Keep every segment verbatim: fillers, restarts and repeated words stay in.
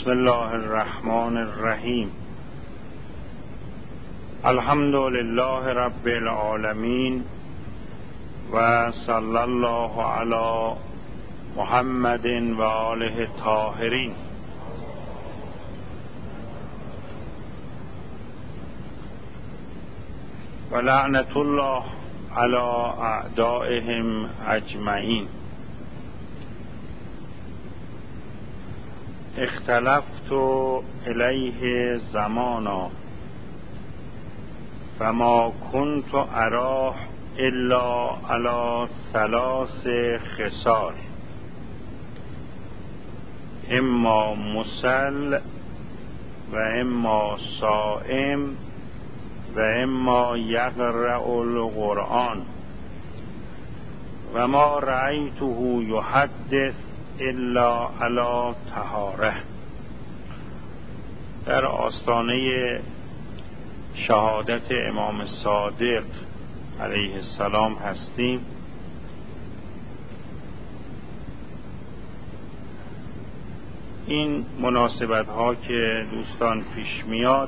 بسم الله الرحمن الرحیم. الحمد لله رب العالمین و صلی الله علی محمد و آله الطاهرین. و لعنت الله علی اعدائهم اجمعین. اختلفت الیه زمانا فما كنت اراه الا على ثلاث خصال: اما مسل و اما صائم و اما یقرأ القرآن و ما رأیته یحدث الا علی طهاره. در آستانه شهادت امام صادق علیه السلام هستیم. این مناسبت ها که دوستان پیش میاد،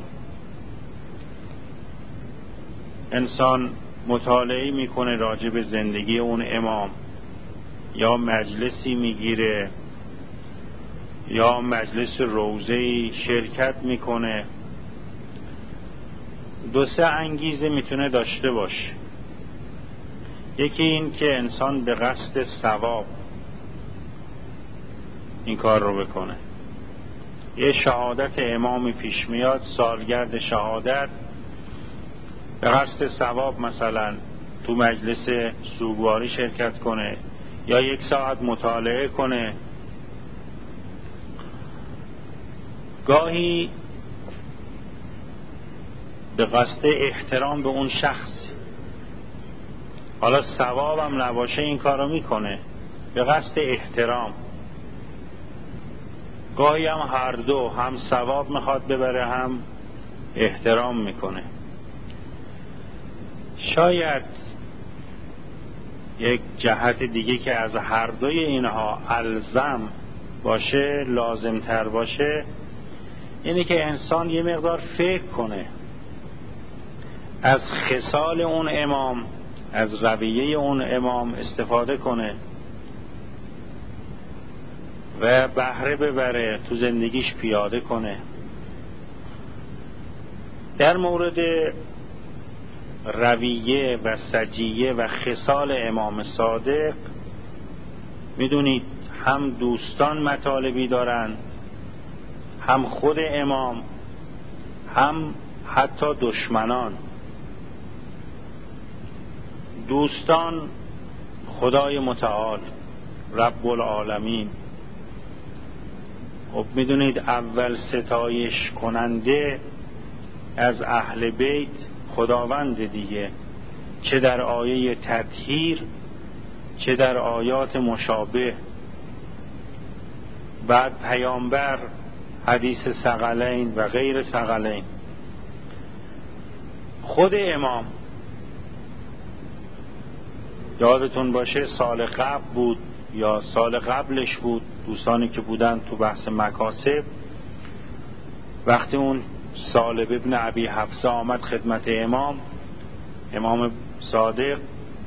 انسان مطالعه میکنه راجع به زندگی اون امام، یا مجلسی میگیره یا مجلس روضه‌ای شرکت میکنه. دو سه انگیزه میتونه داشته باشه. یکی این که انسان به قصد ثواب این کار رو بکنه. یه شهادت امامی پیش میاد، سالگرد شهادت، به قصد ثواب مثلا تو مجلس سوگواری شرکت کنه یا یک ساعت مطالعه کنه. گاهی به قصد احترام به اون شخص، حالا ثوابم نباشه این کارو میکنه به قصد احترام. گاهی هم هر دو، هم ثواب میخواد ببره هم احترام میکنه. شاید یک جهت دیگه که از هر دوی اینها الزم باشه، لازم تر باشه، اینه که انسان یه مقدار فکر کنه، از خصال اون امام، از رویه اون امام استفاده کنه و بهره ببره، تو زندگیش پیاده کنه. در مورد رویه و سجیه و خصال امام صادق میدونید هم دوستان مطالبی دارن، هم خود امام، هم حتی دشمنان. دوستان خدای متعال رب العالمین. خب میدونید اول ستایش کننده از اهل بیت خداوند دیگه، چه در آیه تطهیر چه در آیات مشابه. بعد پیامبر، حدیث ثقلین و غیر ثقلین. خود امام، یادتون باشه سال قبل بود یا سال قبلش بود، دوستانی که بودن تو بحث مکاسب، وقتی اون سالب ابن ابی حفصه آمد خدمت امام امام صادق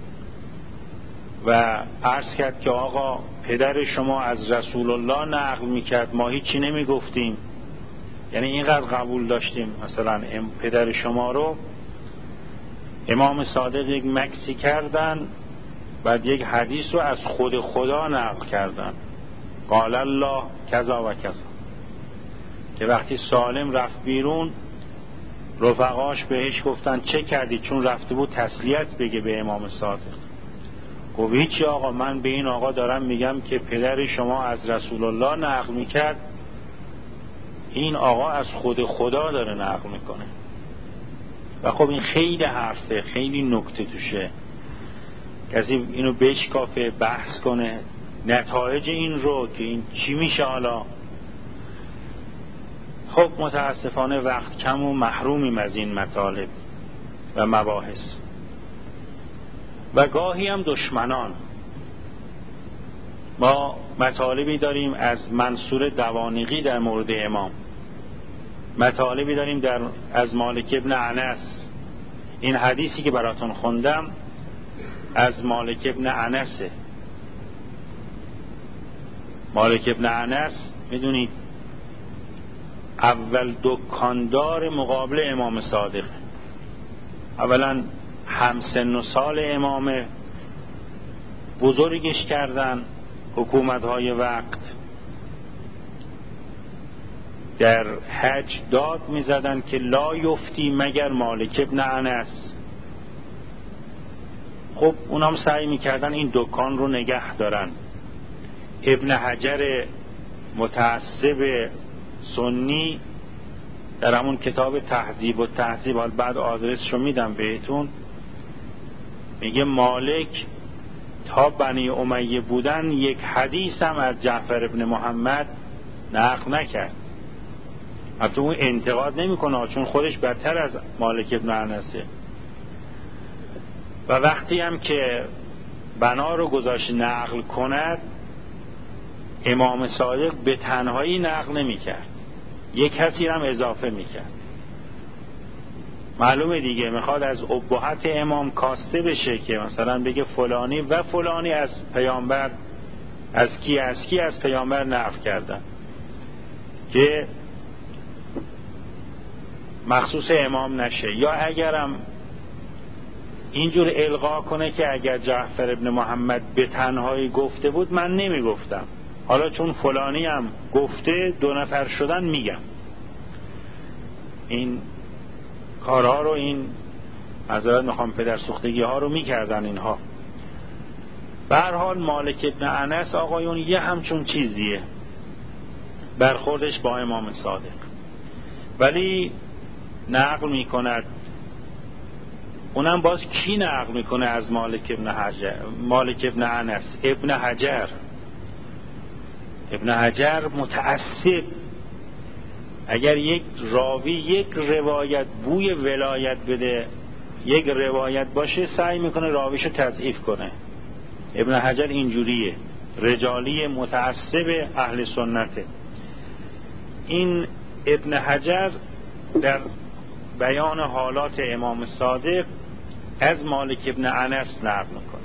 و عرض کرد که آقا پدر شما از رسول الله نقل میکرد، ما هیچی نمیگفتیم، یعنی اینقدر قبول داشتیم مثلا پدر شما رو. امام صادق یک مکسی کردن، بعد یک حدیث رو از خود خدا نقل کردن، قال الله کذا و کذا، که وقتی سالم رفت بیرون رفقاش بهش گفتن چه کردی؟ چون رفته بود تسلیت بگه به امام صادق. گفت هیچی آقا، من به این آقا دارم میگم که پدر شما از رسول الله نقل میکرد، این آقا از خود خدا داره نقل میکنه. و خب این خیلی حرفه، خیلی نکته توشه، کسی اینو بشکافه، بحث کنه نتایج این رو که این چی میشه. حالا خب متاسفانه وقت کم و محرومیم از این مطالب و مباحث. و گاهی هم دشمنان، ما مطالبی داریم از منصور دوانیقی در مورد امام، مطالبی داریم در از مالک ابن انس. این حدیثی که براتون خوندم از مالک ابن انسه. مالک ابن انس میدونید اول دکاندار مقابل امام صادق، اولا همسن و سال امامه، بزرگش کردن حکومت‌های وقت، در حج داد می‌زدن که لا یفتی مگر مالک ابن انس. خب اونام سعی می‌کردن این دکان رو نگه دارن. ابن حجر متعصب سنی در همون کتاب تهذیب و تهذیب، حال بعد آدرسشو میدم بهتون، میگه مالک تا بنی امیه بودن یک حدیث هم از جعفر ابن محمد نقل نکرد. البته اون انتقاد نمیکنه چون خودش بدتر از مالک ابن انسه. و وقتی هم که بنا رو گذاشت نقل کند، امام صادق به تنهایی نقل نمیکرد، یک کسی هم اضافه میکرد. معلومه دیگه میخواد از ابهت امام کاسته بشه که مثلا بگه فلانی و فلانی از پیامبر، از کی از کی از پیامبر نقل کردن، که مخصوص امام نشه. یا اگرم اینجور القا کنه که اگر جعفر ابن محمد به تنهایی گفته بود من نمی گفتم، حالا چون فلانی هم گفته دو نفر شدن میگم. این کارها رو، این معذرت میخوام پدر سوختگی ها رو میکردن اینها. به هر حال مالک ابن انس آقایون یه همچون چیزیه برخوردش با امام صادق، ولی نقل میکند. اونم باز کی نقل میکنه از مالک ابن حجر، مالک ابن انس؟ ابن حجر. ابن حجر متعصب. اگر یک راوی یک روایت بوی ولایت بده، یک روایت باشه، سعی میکنه راویشو تضعیف کنه. ابن حجر اینجوریه، رجالی متعصب اهل سنته. این ابن حجر در بیان حالات امام صادق از مالک ابن انس نقل میکنه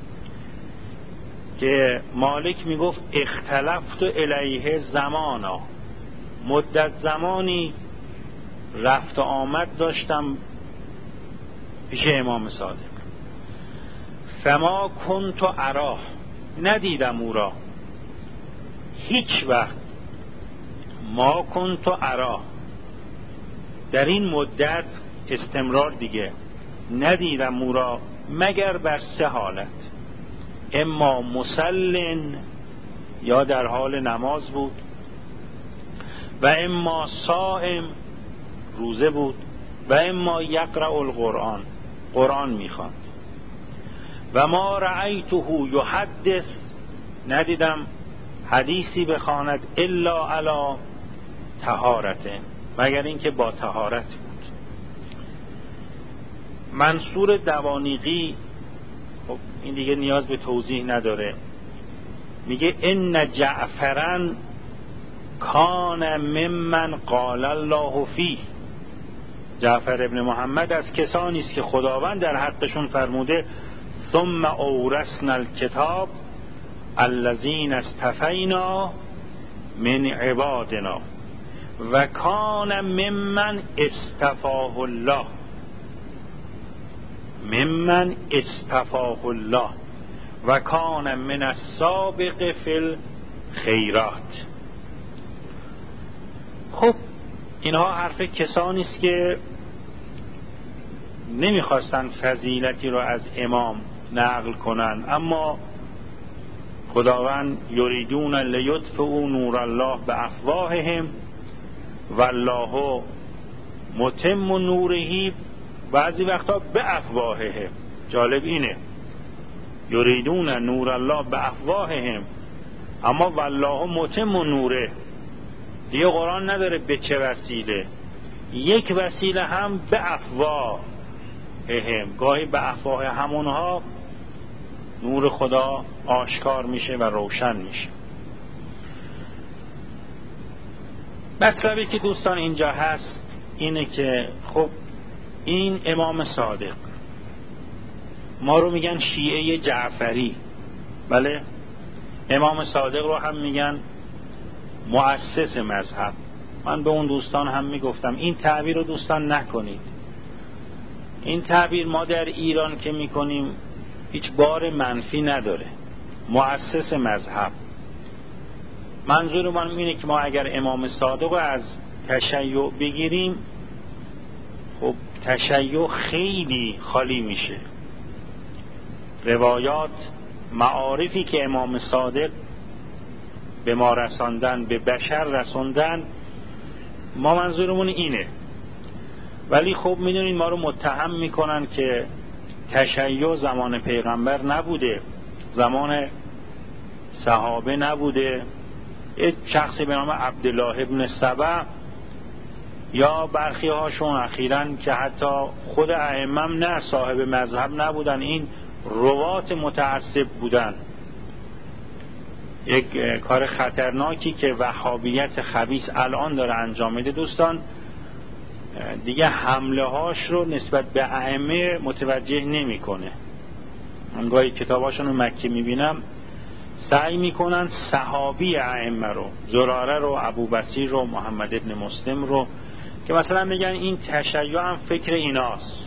که مالک میگفت اختلفت الیه زمانا، مدت زمانی رفت و آمد داشتم پیش امام صادق، فما کنت اراه، ندیدم او را هیچ وقت، ما کنت اراه، در این مدت استمرار دیگه ندیدم او را مگر بر سه حالت: اما مسلن، یا در حال نماز بود، و اما صائم، روزه بود، و اما یقرأ القرآن، قرآن میخواند. و ما رأیته یحدث، ندیدم حدیثی بخواند الا علی طهارته، مگر اینکه با طهارت بود. منصور دوانیقی، خب این دیگه نیاز به توضیح نداره، میگه ان جعفرا کان ممن قال الله فیه، جعفر ابن محمد از کسانی است که خداوند در حقشون فرموده ثم اورثنا الکتاب الذین اصطفینا من عبادنا و کان ممن اصطفاه الله، ممن اصطفاه الله و کان من السابق فی الخیرات. خب اینها حرف کسانی است که نمیخواستن فضیلتی رو از امام نقل کنن، اما خداوند یریدون لیطفئوا نور الله بافواههم والله متم نوره، بعضی وقتا به افواههم. جالب اینه، یریدون نور الله به افواههم، اما والله متم نوره، دیگه قرآن نداره به چه وسیله، یک وسیله هم به افواههم. گاهی به افواه همونها نور خدا آشکار میشه و روشن میشه. مطلبی که دوستان اینجا هست اینه که خب این امام صادق، ما رو میگن شیعه جعفری، بله، امام صادق رو هم میگن مؤسس مذهب. من به اون دوستان هم میگفتم این تعبیر رو دوستان نکنید. این تعبیر ما در ایران که میکنیم هیچ بار منفی نداره. مؤسس مذهب، منظور من اینه که ما اگر امام صادق رو از تشیع بگیریم، خب تشیع خیلی خالی میشه. روایات، معارفی که امام صادق به ما رساندن، به بشر رساندن، ما منظورمون اینه. ولی خب میدونید ما رو متهم میکنن که تشیع زمان پیغمبر نبوده، زمان صحابه نبوده. یک شخصی به نام عبدالله ابن سبع یا برخی هاشون اخیراً که حتی خود ائمه نه صاحب مذهب نبودن، این روات متعصب بودن. یک کار خطرناکی که وهابیت خبیث الان داره انجام میده دوستان، دیگه حمله هاش رو نسبت به ائمه متوجه نمیکنه. من گاهی کتاباشون رو مکه میبینم سعی میکنن صحابی ائمه رو، زراره رو، ابوبصیر رو، محمد ابن مسلم رو، که مثلا میگن این تشیع هم فکر ایناست.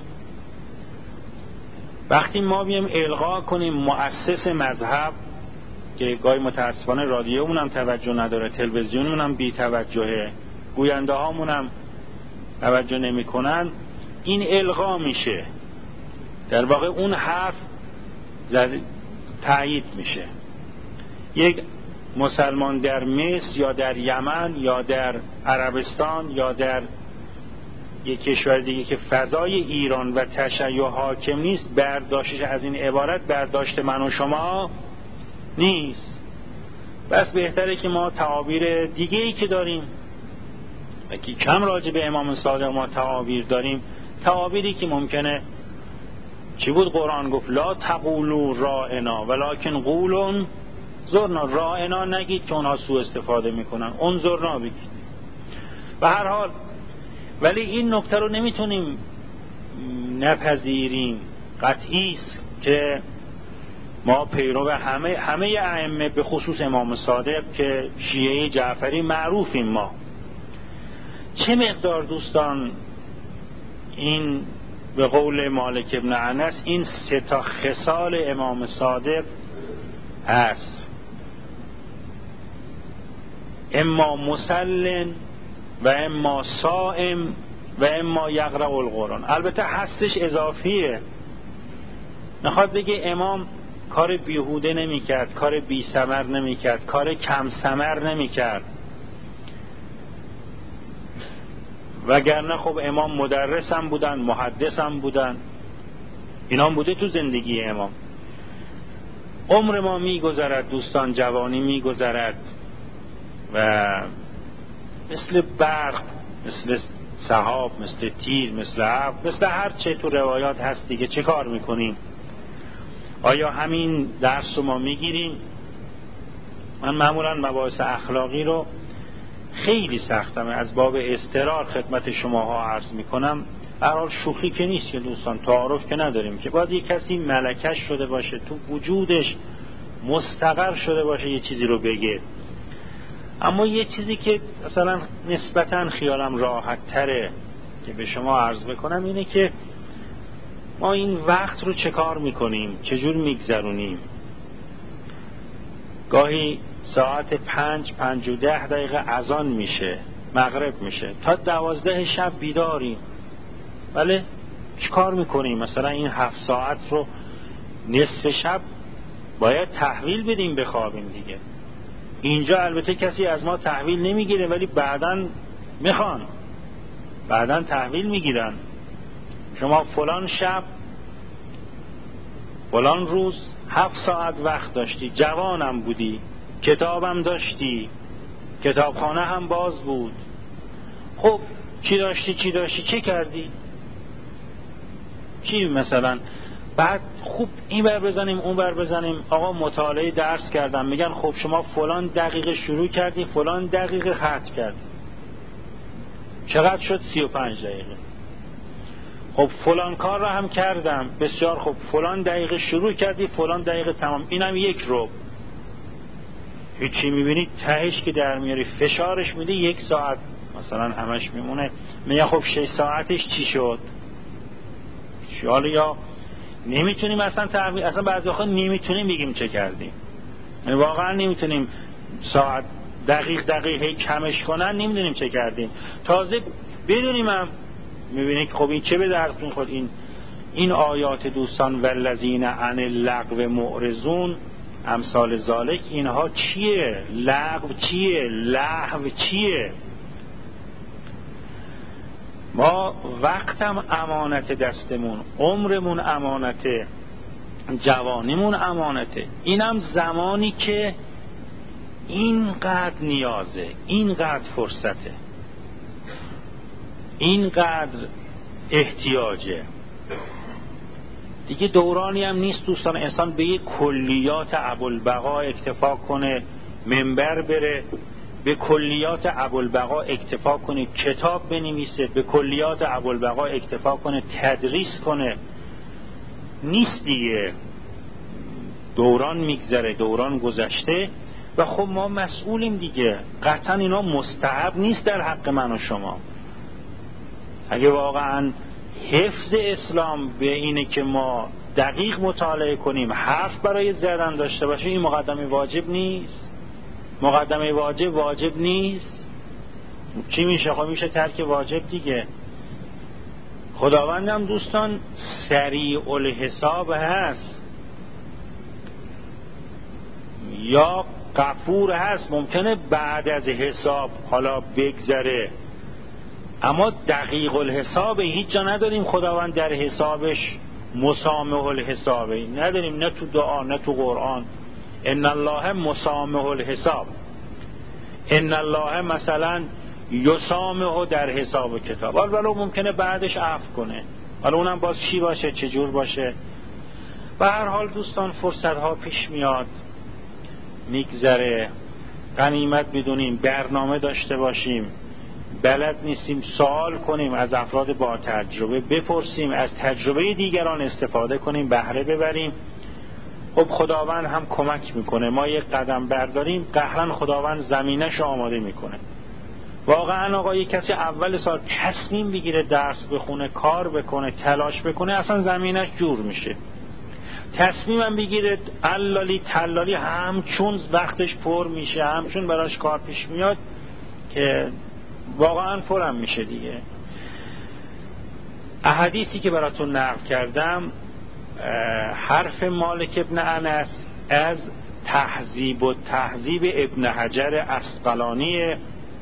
وقتی ما بیم الغا کنیم مؤسس مذهب، که گاهی متاسفانه رادیومون هم توجه نداره، تلویزیونمون هم بی توجهه، گوینده هامون هم توجه نمی کنن، این الغا میشه. در واقع اون حرف تایید میشه. یک مسلمان در مصر یا در یمن یا در عربستان یا در یک کشور دیگه که فضای ایران و تشیع حاکم نیست، برداشتش از این عبارت برداشت من و شما نیست. بس بهتره که ما تعابیر دیگه ای که داریم و که کم راجع به امام صادق ما تعابیر داریم، تعابیری که ممکنه چی بود؟ قرآن گفت لا تقولوا رائنا ولکن قولوا زرنا. رائنا نگید که اونها سوء استفاده میکنن، انظرنا بگید. به هر حال ولی این نکته رو نمیتونیم نپذیریم. قطعی است که ما پیرو همه همه ائمه به خصوص امام صادق که شیعه جعفری معروفیم. ما چه مقدار دوستان این به قول مالک ابن انس این سه تا خصال امام صادق هست: اما مسلم و اما صائم و اما یقرأ القرآن. البته هستش اضافیه، نخواد بگه امام کار بیهوده نمی کرد، کار بی ثمر نمی کرد، کار کم ثمر نمی کرد. وگرنه خب امام مدرس هم بودن، محدث هم بودن، اینا هم بوده تو زندگی امام. عمر ما می گذرد دوستان، جوانی می گذرد و مثل برق، مثل سحاب، مثل تیر، مثل ابر، مثل هر چه تو روایات هست دیگه. چه کار میکنیم؟ آیا همین درس رو ما میگیریم؟ من معمولا مباحث اخلاقی رو خیلی سختم از باب اضطرار خدمت شماها عرض میکنم. هر حال شوخی که نیست که دوستان، تعارف که نداریم که باید یک کسی ملکش شده باشه، تو وجودش مستقر شده باشه یه چیزی رو بگه. اما یه چیزی که مثلا نسبتاً خیالم راحت تره که به شما عرض بکنم اینه که ما این وقت رو چه کار میکنیم، چجور میگذرونیم. گاهی ساعت پنج پنج و ده دقیقه اذان میشه، مغرب میشه، تا دوازده شب بیداریم. بله، چه کار میکنیم؟ مثلا این هفت ساعت رو نصف شب باید تحویل بدیم بخوابیم دیگه. اینجا البته کسی از ما تحویل نمیگیره، ولی بعداً میخوان، بعداً تحویل میگیرن. شما فلان شب فلان روز هفت ساعت وقت داشتی، جوانم بودی، کتابم داشتی، کتابخانه هم باز بود. خب چی داشتی چی داشتی چه کردی؟ چی مثلا بعد خوب این بر بزنیم اون بر بزنیم. آقا مطالعه درس کردم، میگن خب شما فلان دقیقه شروع کردی فلان دقیقه ختم کردی. چقدر شد؟ سی و پنج دقیقه. خب فلان کار را هم کردم، بسیار خب، فلان دقیقه شروع کردی فلان دقیقه تمام، اینم یک رو. هیچی میبینی تهش که در میاری فشارش میده یک ساعت مثلا همش میمونه. میگه خب شش ساعتش چی شد؟ حالا یا نمیتونیم اصلا تعبیر، اصلا بعضی وقتا نمیتونیم بگیم چه کردیم، یعنی واقعا نمیتونیم ساعت دقیق دقیق کمش کنن، نمیدونیم چه کردیم. تازه بدونیم هم میبینید خب این چه به درد میخورد. این این آیات دوستان والذین عن اللغو معرضون امثال ذالک، اینها چیه؟ لغو چیه؟ لهو چیه؟ ما وقتم امانت دستمون، عمرمون امانته، جوانیمون امانته. اینم زمانی که اینقدر نیازه، اینقدر فرصته، اینقدر احتیاجه دیگه. دورانی هم نیست دوستان انسان به یک کلیات ابوالبقا اکتفا کنه، منبر بره به کلیات ابوالبقا اکتفا کنه، کتاب بنویسه به کلیات ابوالبقا اکتفا کنه، تدریس کنه. نیست دیگه. دوران میگذره، دوران گذشته و خب ما مسئولیم دیگه. قطعا اینا مستحب نیست در حق من و شما. اگه واقعا حفظ اسلام به اینه که ما دقیق مطالعه کنیم، حرف برای زدن داشته باشیم، این مقدمه واجب نیست. مقدمه واجب واجب نیست. چی میشه؟ خب میشه ترک واجب دیگه. خداوندم دوستان سریع الحساب هست یا غفور هست، ممکنه بعد از حساب حالا بگذره، اما دقیق الحسابه. هیچ جا نداریم خداوند در حسابش مسامح الحسابه، نداریم، نه تو دعا نه تو قرآن. ان الله مسامح الحساب، ان الله مثلا یسامح در حساب و کتاب. حالا ممکنه بعدش عفو کنه، حالا اونم باز چی باشه، چجور باشه. به هر حال دوستان فرصت ها پیش میاد، میگذره. غنیمت بدونیم، برنامه داشته باشیم. بلد نیستیم سوال کنیم از افراد با تجربه، بپرسیم از تجربه دیگران، استفاده کنیم، بهره ببریم. خب خداوند هم کمک میکنه. ما یک قدم برداریم قهرن خداوند زمینش آماده میکنه. واقعا آقا یک کسی اول سال تصمیم بگیره درس بخونه، کار بکنه، تلاش بکنه، اصلا زمینش جور میشه. تصمیمم بگیره علالی تلالی، همچون وقتش پر میشه، همچون براش کار پیش میاد که واقعا پرم میشه دیگه. احادیثی که براتون نقل کردم، حرف مالک ابن انس از تهذیب و تهذیب ابن حجر عسقلانی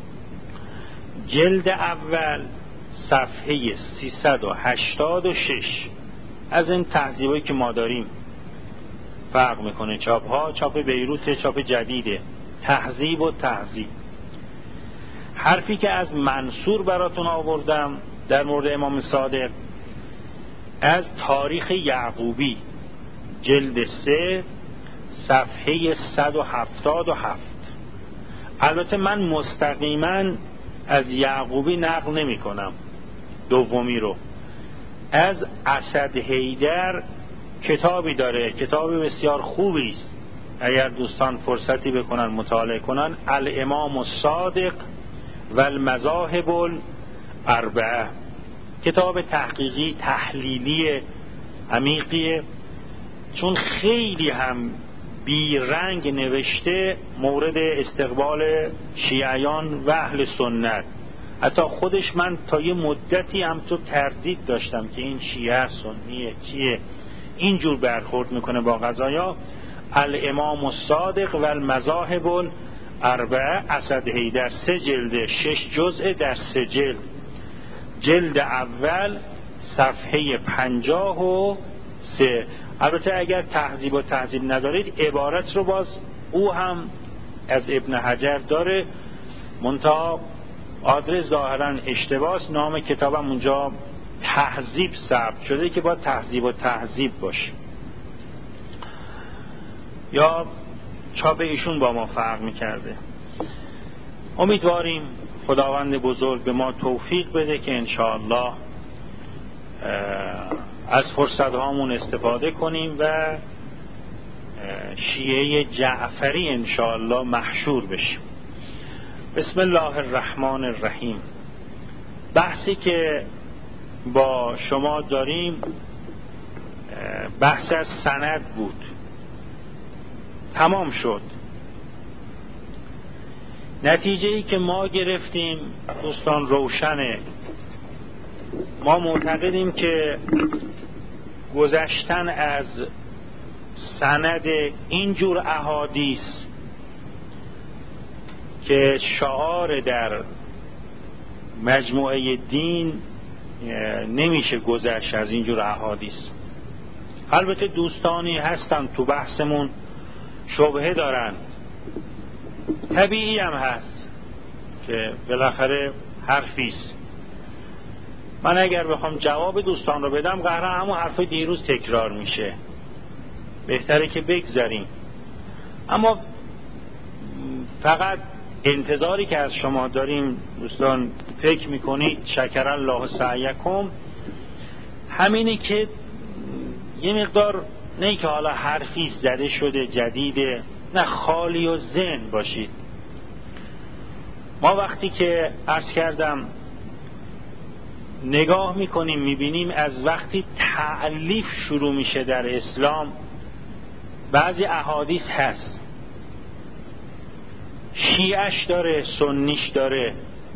جلد اول صفحه سیصد و هشتاد و شش. از این تهذیبایی که ما داریم فرق میکنه. چاپ ها چاپ بیروت، چاپ جدیده. تهذیب و تهذیب. حرفی که از منصور براتون آوردم در مورد امام صادق از تاریخ یعقوبی جلد سه صفحه صد و هفتاد و هفت. البته من مستقیما از یعقوبی نقل نمی کنم، دومی رو. از اسد حیدر کتابی داره، کتابی بسیار خوبی است، اگر دوستان فرصتی بکنن مطالعه کنن. الامام الصادق و المذاهب الاربعه، کتاب تحقیقی تحلیلی عمیقیه، چون خیلی هم بی رنگ نوشته مورد استقبال شیعیان و اهل سنت. حتی خودش من تا یه مدتی هم تو تردید داشتم که این شیعه سنیه چیه، اینجور برخورد میکنه با قضایا. الامام الصادق و المذاهب الاربعه اسد حیدر، سه جلده، شش جزء در سه جلد. جلد اول صفحه پنجاه و سه. البته اگر تهذیب و تهذیب ندارید عبارت رو باز او هم از ابن حجر داره، منتها آدرس ظاهرا اشتباس، نام کتابم اونجا تهذیب ثبت شده که با تهذیب و تهذیب باشه، یا چاپ ایشون با ما فرق میکرده. امیدواریم خداوند بزرگ به ما توفیق بده که انشاءالله از فرصت هامون استفاده کنیم و شیعه جعفری انشاءالله محشور بشیم. بسم الله الرحمن الرحیم. بحثی که با شما داریم بحث از سند بود، تمام شد. نتیجه ای که ما گرفتیم دوستان روشنه. ما معتقدیم که گذشتن از سند اینجور احادیث که شعار در مجموعه دین نمیشه گذشت از اینجور احادیث. البته دوستانی هستن تو بحثمون شبهه دارن، طبیعی هم هست که بالاخره حرفیست. من اگر بخوام جواب دوستان رو بدم قهرا همون حرفای دیروز تکرار میشه، بهتره که بگذاریم. اما فقط انتظاری که از شما داریم دوستان، فکر میکنید شکر الله سعیکم، همینه که یه مقدار نه که حالا حرفی زده شده جدیده، نه خالی و ذهن باشید. ما وقتی که عرض کردم نگاه میکنیم میبینیم از وقتی تألیف شروع میشه در اسلام بعضی احادیث هست، شیعش داره، سنیش داره،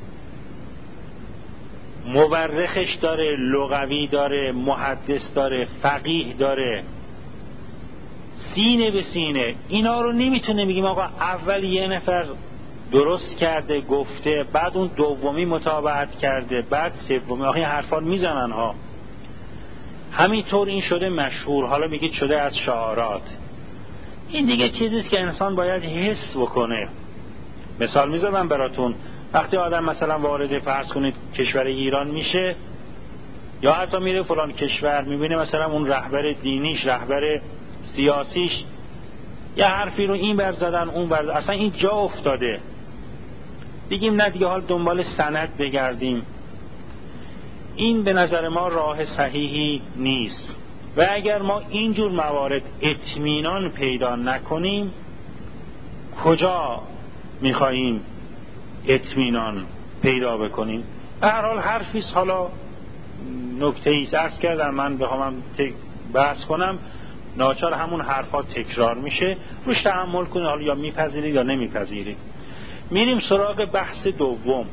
مورخش داره، لغوی داره، محدث داره، فقیه داره، سینه به سینه. اینا رو نمیتونه بگیم آقا اول یه نفر درست کرده گفته، بعد اون دومی متابعت کرده، بعد سومی. آخه این حرفا میزنن ها. همینطور این شده مشهور، حالا میگید شده از شعارات. این دیگه چیزیست که انسان باید حس بکنه. مثال میذارم براتون، وقتی آدم مثلا وارد فرض کنید کشور ایران میشه، یا حتی میره فلان کشور، میبینه مثلا اون رهبر دینیش، رهبر سیاسیش یه حرفی رو این بر زدن اون بر زدن. اصلا این جا افتاده، بگیم نه دیگه حال دنبال سند بگردیم، این به نظر ما راه صحیحی نیست. و اگر ما اینجور موارد اطمینان پیدا نکنیم کجا میخواییم اطمینان پیدا بکنیم؟ به هر حال حرفیست، حالا نکته ایست عرض کردم، من بخوام بحث کنم ناچار همون حرفا تکرار میشه، روش تحمل کنید، حالا یا میپذیرید یا نمیپذیرید. میریم سراغ بحث دوم.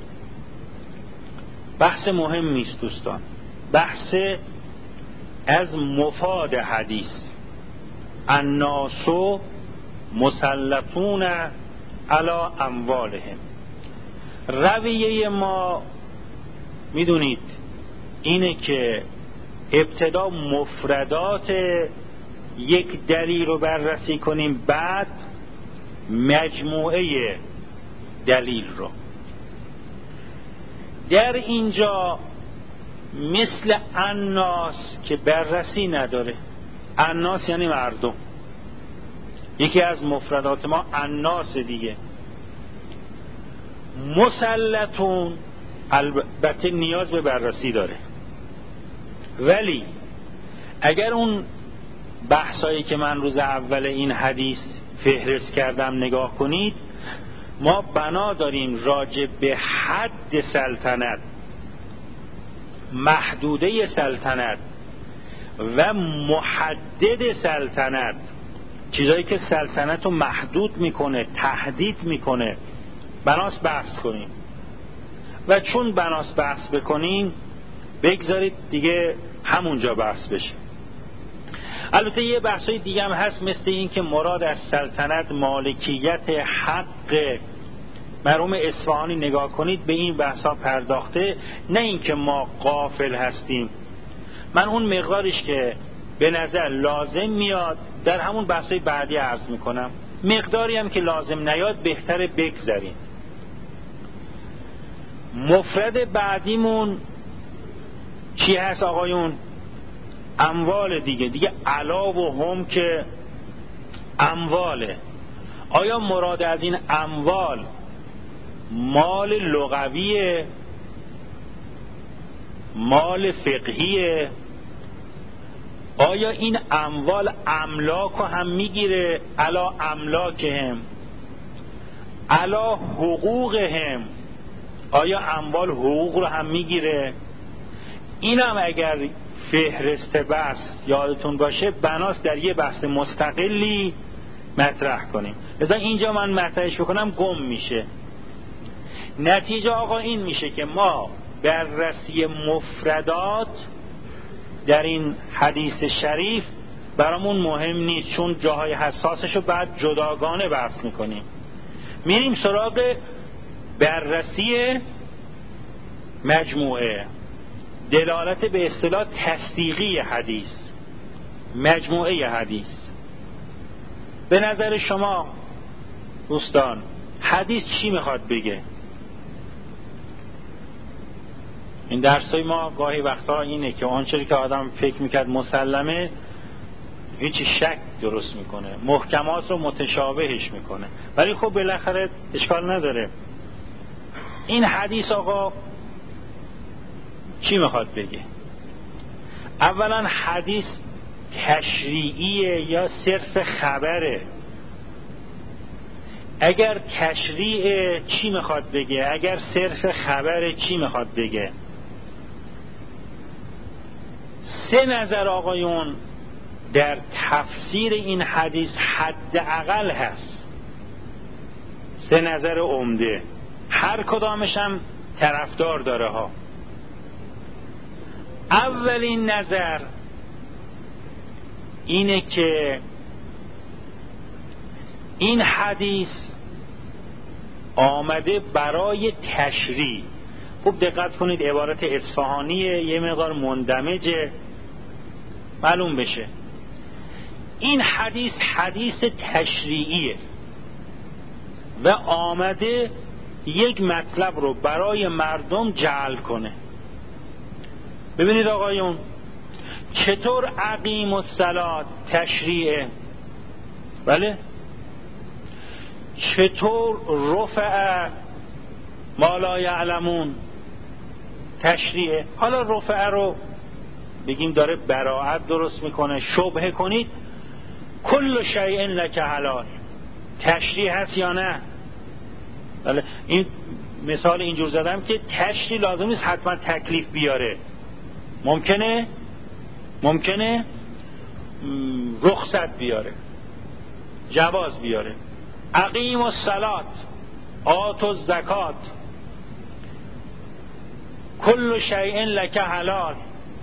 بحث مهم نیست دوستان، بحث از مفاد حدیث. الناس مسلطون علی اموالهم. رویه ما میدونید اینه که ابتدا مفردات یک دلیل رو بررسی کنیم، بعد مجموعه دلیل رو. در اینجا مثل الناس که بررسی نداره. الناس یعنی مردم، یکی از مفردات ما الناس دیگه. مسلطون البته نیاز به بررسی داره، ولی اگر اون بحثایی که من روز اول این حدیث فهرست کردم نگاه کنید، ما بنا داریم راجع به حد سلطنت، محدوده سلطنت و محدد سلطنت، چیزایی که سلطنت رو محدود میکنه، تهدید میکنه، بناس بحث کنیم. و چون بناس بحث بکنیم بگذارید دیگه همونجا بحث بشه. البته یه بحثای دیگه هم هست، مثل این که مراد از سلطنت مالکیت حق. مرحوم اصفهانی نگاه کنید به این بحثا پرداخته، نه اینکه ما غافل هستیم. من اون مقدارش که به نظر لازم میاد در همون بحثای بعدی عرض میکنم، مقداری هم که لازم نیاد بهتره بگذاریم. مفرد بعدیمون چی هست آقایون؟ اموال دیگه. دیگه علا و هم که امواله. آیا مراد از این اموال مال لغویه، مال فقهیه؟ آیا این اموال املاک رو هم میگیره؟ علا املاکهم، علا حقوقهم، آیا اموال حقوق رو هم میگیره؟ این هم اگر فهرست بحث یادتون باشه بناست در یه بحث مستقلی مطرح کنیم. لذا اینجا من مطرحش بکنم گم میشه. نتیجه آقا این میشه که ما بررسی مفردات در این حدیث شریف برامون مهم نیست، چون جاهای حساسشو بعد جداگانه بحث میکنیم. میریم سراغ بررسی مجموعه، دلالت به اصطلاح تصدیقی حدیث، مجموعه حدیث. به نظر شما دوستان حدیث چی میخواد بگه؟ این درسای ما گاهی وقتا اینه که آنچه که آدم فکر میکرد مسلمه هیچی شک درست میکنه، محکمات رو متشابهش میکنه، ولی خب بالاخره اشکال نداره. این حدیث آقا چی میخواد بگه؟ اولا حدیث تشریعیه یا صرف خبره؟ اگر تشریع چی میخواد بگه؟ اگر صرف خبره چی میخواد بگه؟ سه نظر آقایون در تفسیر این حدیث حداقل هست، سه نظر عمده، هر کدامش هم طرفدار داره ها. اولین نظر اینه که این حدیث آمده برای تشریع. خوب دقت کنید، عبارت اصفهانیه، یه مقدار مندمجه، معلوم بشه. این حدیث حدیث تشریعیه و آمده یک مطلب رو برای مردم جعل کنه. ببینید آقایون، چطور اقیم الصلاة تشریعه؟ بله. چطور رفع ما لا یعلمون تشریعه؟ حالا رفع رو بگیم داره براعت درست میکنه، شبهه کنید، کل شیء لک حلال تشریع هست یا نه؟ بله. این مثال اینجور زدم که تشریع لازم نیست حتما تکلیف بیاره، ممکنه ممکنه رخصت بیاره، جواز بیاره. اقیم الصلاة آتوا الزکات کل شیء لک حلال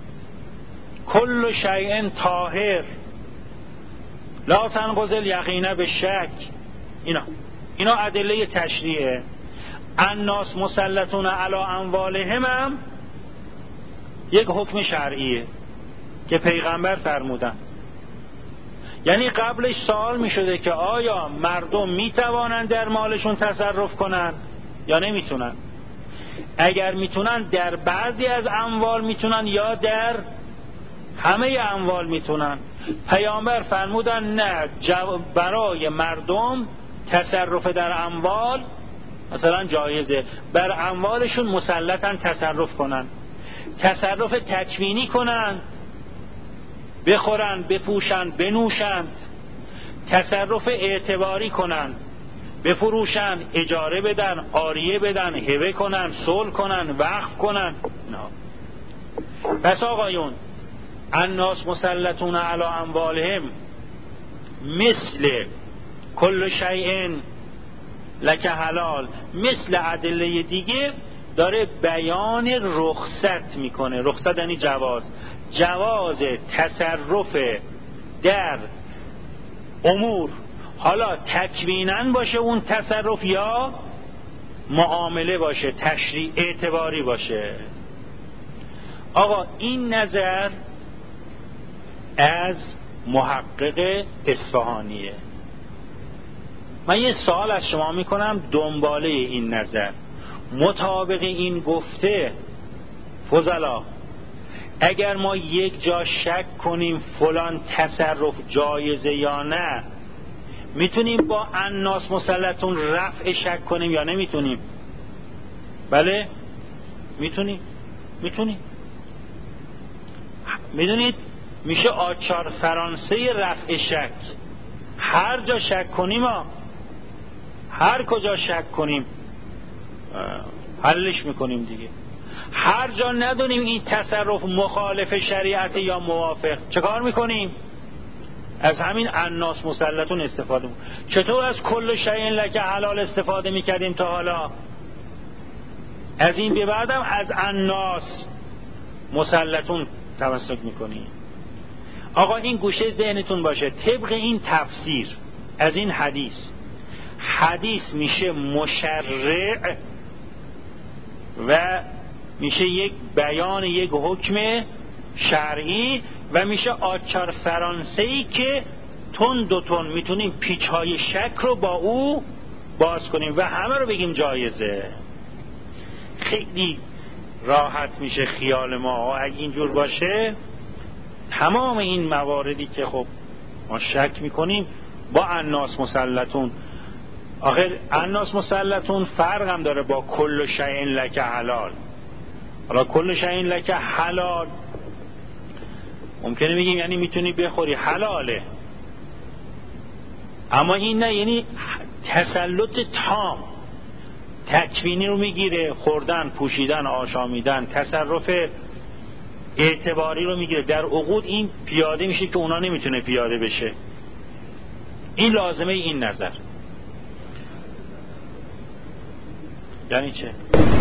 کل شیء طاهر لا تنقض الیقین بالشک. اینا اینا ادله تشریعه. الناس مسلطون علی اموالهم هم یک حکم شرعیه که پیغمبر فرمودن. یعنی قبلش سوال می شده که آیا مردم می توانن در مالشون تصرف کنن یا نمیتونن؟ اگر میتونن در بعضی از اموال میتونن یا در همه اموال میتونن. پیامبر فرمودن نه، برای مردم تصرف در اموال مثلا جایزه، بر اموالشون مسلطن تصرف کنن، تصرف تکوینی کنن، بخورن، بپوشن، بنوشند، تصرف اعتباری کنن، بفروشن، اجاره بدن، عاریه بدن، هبه کنن، صلح کنن، وقف کنن. نه. پس آقایون، الناس مسلطون علی اموالهم مثل کل شیء لک حلال، مثل ادله دیگه داره بیان رخصت میکنه. رخصت یعنی جواز، جواز تصرف در امور، حالا تکوینن باشه اون تصرف یا معامله باشه، تشریع اعتباری باشه. آقا این نظر از محقق اصفهانیه. من یه سوال از شما میکنم دنباله این نظر مطابق این گفته فضلا اگر ما یک جا شک کنیم فلان تصرف جایزه یا نه، میتونیم با الناس مسلطون رفع شک کنیم یا نمیتونیم؟ بله میتونیم. میتونیم. میدونید میشه آچار فرانسه رفع شک. هر جا شک کنیم ها، هر کجا شک کنیم حلش میکنیم دیگه. هر جا ندونیم این تصرف مخالف شریعت یا موافق، چه کار میکنیم؟ از همین الناس مسلطون استفاده میکنیم. چطور از کل شیء لک حلال استفاده میکردیم تا حالا؟ از این به بعدم از الناس مسلطون تمسک میکنیم. آقا این گوشه ذهنتون باشه، طبق این تفسیر از این حدیث، حدیث میشه مشرع و میشه یک بیان یک حکم شرعی و میشه آچار فرانسه‌ای که تون دو تون میتونیم پیچ‌های شک رو با او باز کنیم و همه رو بگیم جایزه. خیلی راحت میشه خیال ما اگه اینجور باشه. تمام این مواردی که خب ما شک میکنیم با الناس مسلطون، آخر الناس مسلطون فرق هم داره با کل شیء لک حلال. حالا کل شیء لک حلال ممکنه بگیم یعنی میتونی بخوری، حلاله، اما این نه، یعنی تسلط تام تکوینی رو میگیره، خوردن، پوشیدن، آشامیدن، تصرف اعتباری رو میگیره. در عقود این پیاده میشه که اونا نمیتونه پیاده بشه. این لازمه این نظر. یعنی چه؟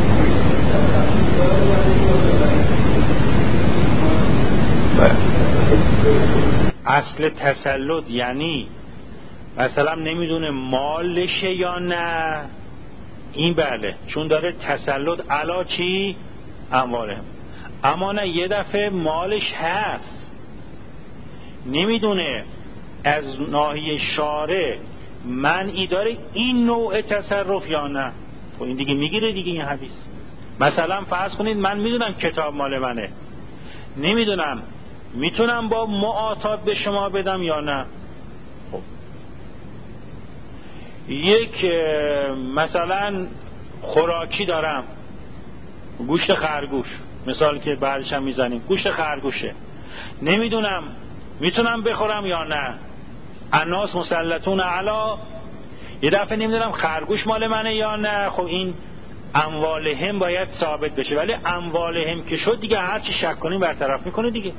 اصل تسلط یعنی مثلا نمیدونه مالشه یا نه، این بله، چون داره تسلط علا چی؟ امواله. اما نه یه دفعه مالش هست، نمیدونه از ناحیه شارع منعی داره این نوع تصرف یا نه. خب این دیگه میگیره دیگه این حدیث. مثلا فرض کنید من میدونم کتاب مال منه، نمیدونم میتونم با معاطات به شما بدم یا نه. خب یک مثلا خوراکی دارم، گوشت خرگوش، مثال که بعدش هم میزنیم، گوشت خرگوشه، نمیدونم میتونم بخورم یا نه. الناس مسلطون علا، یه دفعه نمیدونم خرگوش مال منه یا نه. خب این اموالهم باید ثابت بشه، ولی اموالهم که شد دیگه هر چی شک کنیم برطرف میکنه دیگه.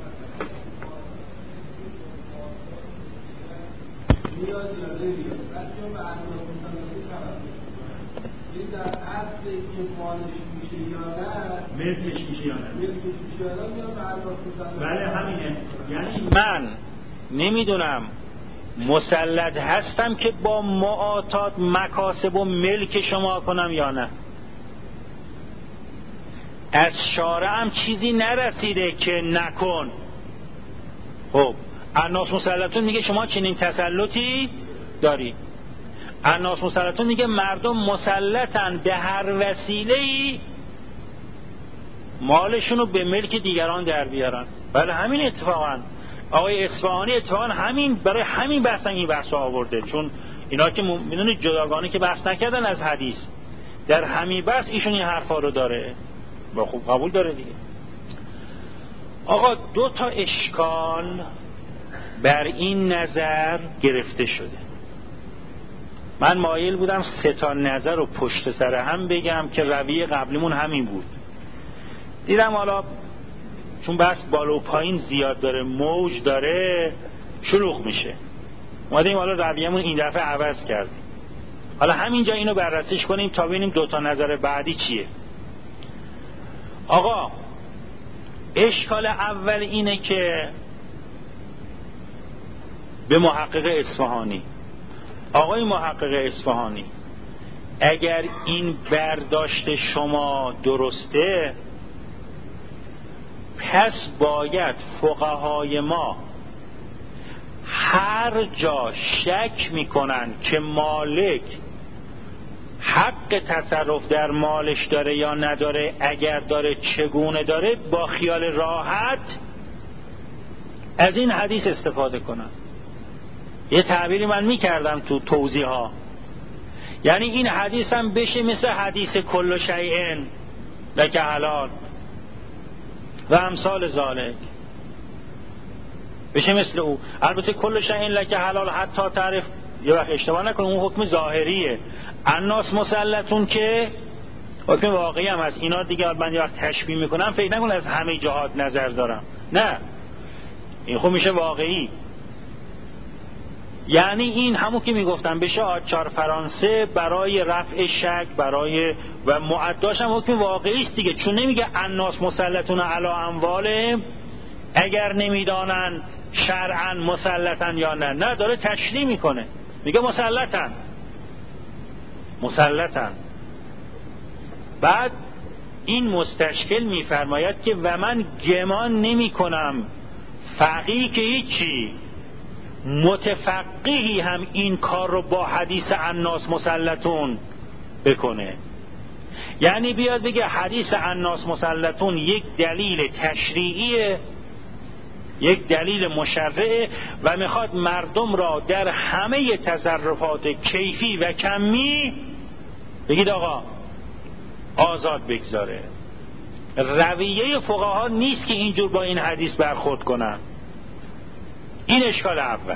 بله همینه. یعنی من نمیدونم مسلط هستم که با معاطات مکاسب و ملک شما کنم یا نه. از شارعم چیزی نرسیده که نکن. خب الناس مسلطون میگه شما چنین تسلطی داری. الناس مسلطون میگه مردم مسلطن به هر وسیله‌ای مالشونو به ملک دیگران در بیارن. بله همین اتفاقا آقای اصفهانی اتفاقا همین برای همین بحثن این بحث آورده، چون اینا که میدونید جداگانه که بحث نکردن از حدیث، در همین بحث ایشون این حرفا رو داره و خوب قبول داره دیگه. آقا دو تا اشکال بر این نظر گرفته شده. من مایل بودم سه تا نظر رو پشت سر هم بگم که رویه قبلیمون همین بود. دیدم حالا چون بس بالا و پایین زیاد داره، موج داره، شلوغ میشه، اومدیم حالا رویه‌مون این دفعه عوض کردیم. حالا همینجا اینو بررسیش کنیم تا ببینیم دو تا نظر بعدی چیه. آقا اشکال اول اینه که به محقق اصفهانی، آقای محقق اصفهانی، اگر این برداشت شما درسته، پس باید فقهای ما هر جا شک میکنن که مالک حق تصرف در مالش داره یا نداره، اگر داره چگونه داره، با خیال راحت از این حدیث استفاده کنن. یه تعبیری من میکردم تو توضیح ها، یعنی این حدیث هم بشه مثل حدیث کل شیء لک حلال و امثال ذالک، بشه مثل او. البته کل شیء لک حلال حتی تعریف یه وقت اشتباه نکنه، اون حکم ظاهریه. الناس مسلطون که حکم واقعی هم هست. اینا دیگه من یه وقت تشبیه میکنم، فکر نکن از همه جهات نظر دارم، نه، این خب میشه واقعی. یعنی این همون که میگفتم بشه آچار فرانسه برای رفع شک، برای و معداش هم حکم واقعی است دیگه، چون نمیگه الناس مسلطون علی اموالهم اگر نمیدانن شرعا مسلطن یا نه، نه، داره تشریح میکنه، میگه مسلطن مسلطن. بعد این مستشکل میفرماید که و من گمان نمی کنم فقیه که هیچی، متفقیهی هم این کار رو با حدیث الناس مسلطون بکنه. یعنی بیاد بگه حدیث الناس مسلطون یک دلیل تشریعیه، یک دلیل مشرعه و میخواد مردم را در همه تصرفات کیفی و کمی بگید آقا آزاد بگذاره. رویه فقها نیست که اینجور با این حدیث برخورد کنن. این اشکال اول.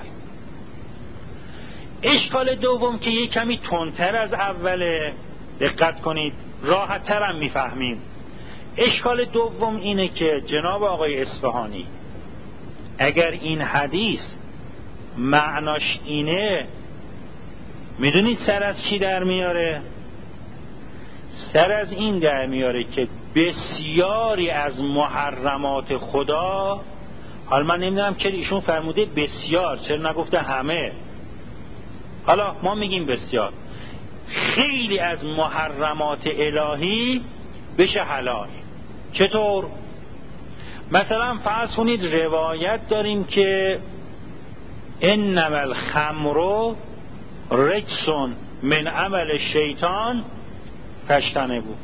اشکال دوم که یک کمی تندتر از اوله، دقت کنید راحت تر هم میفهمیم. اشکال دوم اینه که جناب آقای اصفهانی اگر این حدیث معناش اینه، میدونید سر از چی در میاره؟ سر از این در میاره که بسیاری از محرمات خدا، حالا من نمیدونم چرا ایشون فرموده بسیار، چرا نگفته همه، حالا ما میگیم بسیار، خیلی از محرمات الهی بشه حلال. چطور؟ مثلا فرض کنید روایت داریم که انما الخمر رجس من عمل شیطان فاجتنبوه،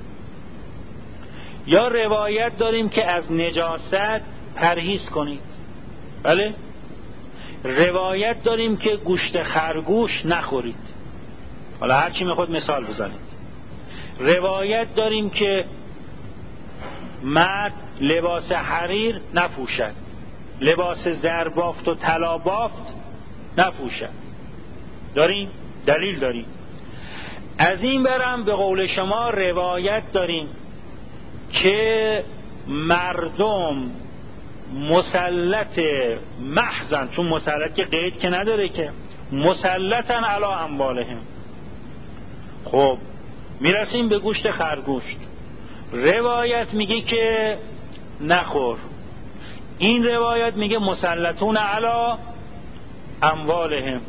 یا روایت داریم که از نجاست پرهیز کنید، بله، روایت داریم که گوشت خرگوش نخورید، حالا هر چی میخواد مثال بزنید، روایت داریم که مرد لباس حریر نپوشد، لباس زربافت و طلا بافت نپوشد، داریم دلیل داریم. از این برم به قول شما روایت داریم که مردم مسلط محضن، چون مسلط که قید که نداره که، مسلطن علی اموالهم. خب میرسیم به گوشت خرگوشت، روایت میگه که نخور، این روایت میگه مسلطون علی اموالهم،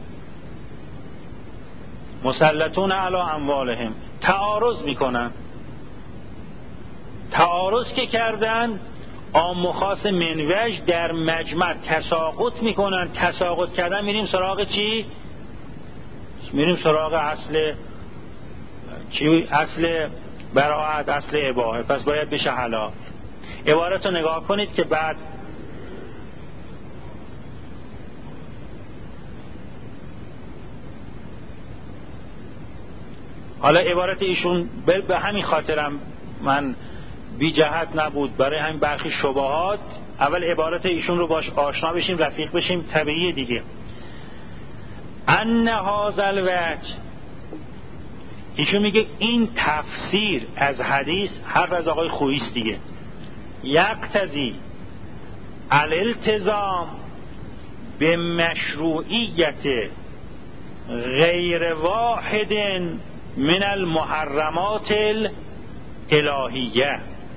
مسلطون علی اموالهم. تعارض میکنن، تعارض که کردن عام و خاص منوج در مجمع تساقط میکنن. تساقط کردن میریم سراغ چی؟ میریم سراغ اصل چی؟ اصل براءت، اصل اباحه، پس باید بشه حلال. عبارت رو نگاه کنید که بعد حالا عبارت ایشون به همین خاطرم من بی جهت نبود، برای همین برخی شبهات اول عبارت ایشون رو باش آشنا بشیم، رفیق بشیم، طبیعیه دیگه. ان هذا الوجه، ایشون میگه این تفسیر از حدیث حرف از آقای خوییست دیگه، یقتضی الالتزام به مشروعیت غیر واحد من المحرمات الالهیه.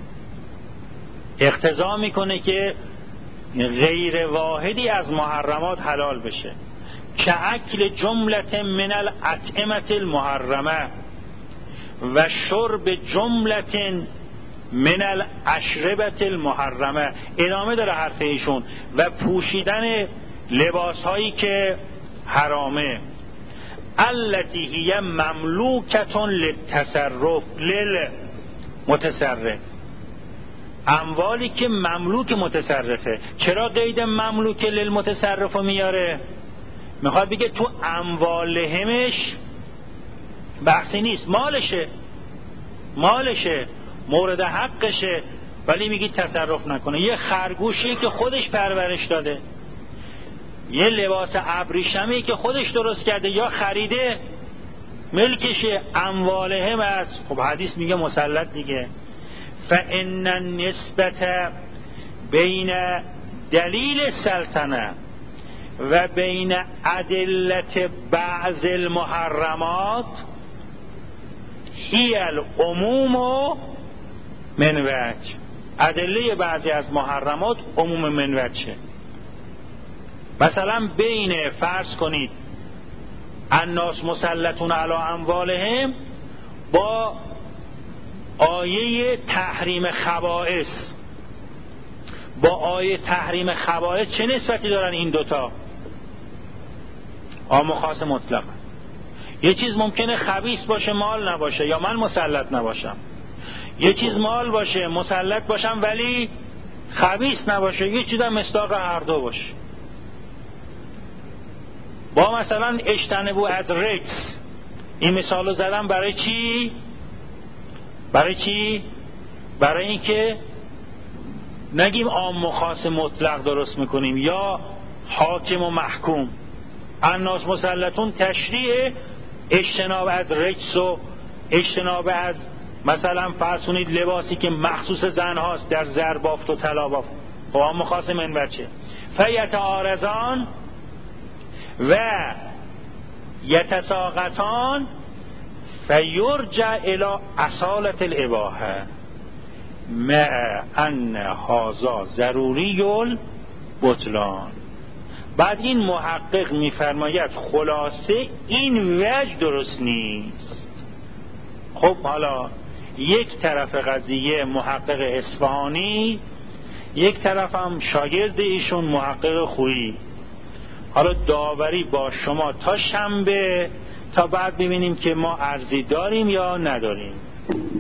اقتضا میکنه که غیر واحدی از محرمات حلال بشه، که اکل جملت من الاطعمه المحرمه و شرب جملت من الاشربه المحرمه. ادامه داره حرف ایشون، و پوشیدن لباس هایی که حرامه. التي هي مملوکة للتصرف للمتصرف، اموالی که مملوک متصرفه. چرا قید مملوک للمتصرف رو میاره؟ میخواد بگه تو اموالهمش بحثی نیست، مالشه مالشه مورد حقشه، ولی میگی تصرف نکنه. یه خرگوشی که خودش پرورش داده، یه لباس ابریشمی که خودش درست کرده یا خریده، ملکشه، اموالهم است. خب حدیث میگه مسلط دیگه. فإن النسبة بین دلیل السلطنه و بین ادلت بعض المحرمات هی العموم من وجه. ادله بعضی از محرمات عموم من وجه. مثلا بین فرض کنید الناس مسلطون علی اموالهم با آیه تحریم خبائث، با آیه تحریم خبائث چه نسبتی دارن این دوتا؟ عام و خاص مطلق. یه چیز ممکنه خبیث باشه مال نباشه یا من مسلط نباشم، یه چیز مال باشه مسلط باشم ولی خبیث نباشه، یه چیز هم مصداق هر دو باشه. با مثلا اجتنبوا از رجس، این مثالو زدم برای چی؟ برای چی؟ برای اینکه نگیم عام و خاص مطلق درست میکنیم یا حاکم و محکوم. الناس مسلطون تشریع اجتناب از رجس و اجتناب از مثلا فرض کنید لباسی که مخصوص زن هاست در زر بافت و طلا بافت، و عام و خاص من بچه. فیتعارضان و یتساقطان فیرجع الى اصالت الاباحه مع ان هذا ضروری البطلان. بعد این محقق میفرماید خلاصه این وجه درست نیست. خب حالا یک طرف قضیه محقق اصفهانی، یک طرف هم شاگرد ایشون محقق خویی. حالا داوری با شما تا شنبه، تا بعد ببینیم که ما ارزی داریم یا نداریم.